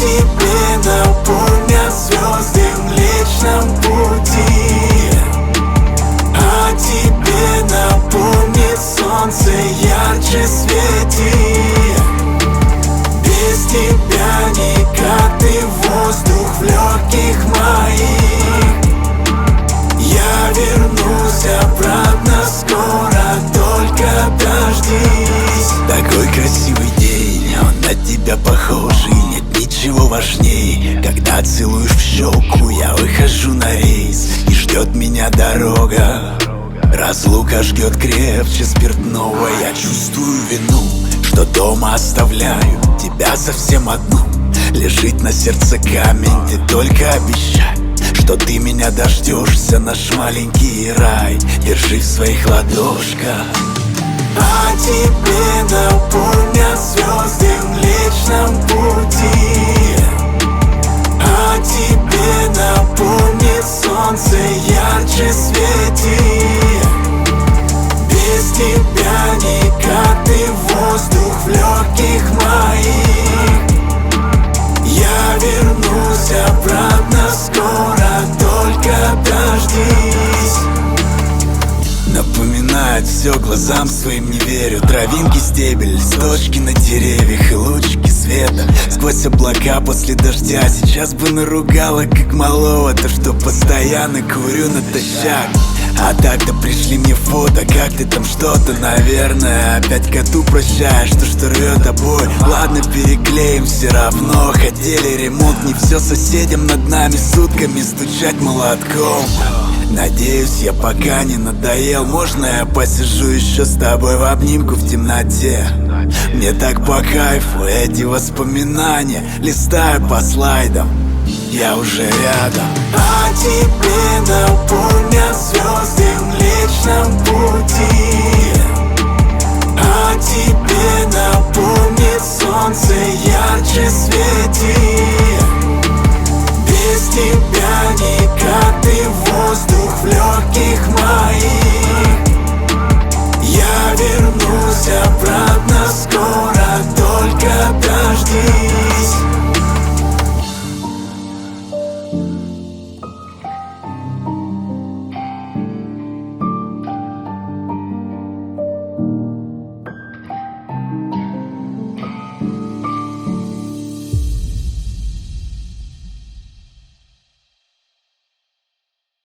тебе напомнят звезды в Млечном Пути. О тебе напомнит солнце, ярче свети. Без тебя никак, ты воздух в легких моих. Я вернусь обратно скоро, только дождись. Такой красивый день, он на тебя похож, и нет ничего важней. Когда целуешь в щеку, я выхожу на рейс, и ждет меня дорога. Разлука ждет крепче спиртного. Я чувствую вину, что дома оставляю тебя совсем одну. Лежит на сердце камень, ты только обещай, что ты меня дождешься, наш маленький рай держи в своих ладошках. О тебе напомнят звезды в Млечном Пути. О тебе напомнит солнце, ярче свети. Без тебя никак, ты воздух в легких моих. Я вернусь обратно скоро, только дождись. Напоминает все, глазам своим не верю. Травинки, стебель, листочки на деревьях и лучики света сквозь облака после дождя. Сейчас бы наругала, как малого, то, что постоянно курю натощак. А так-то пришли мне фото, как ты там что-то, наверное. Опять коту прощаешь, что рвет обои. Ладно, переклеим, все равно хотели ремонт. Не все соседям над нами сутками стучать молотком. Надеюсь, я пока не надоел. Можно я посижу еще с тобой в обнимку в темноте? Мне так по кайфу эти воспоминания. Листаю по слайдам, я уже рядом. О тебе напомнят звезды в Млечном Пути. О тебе напомнит солнце, ярче свети. Без тебя никак, ты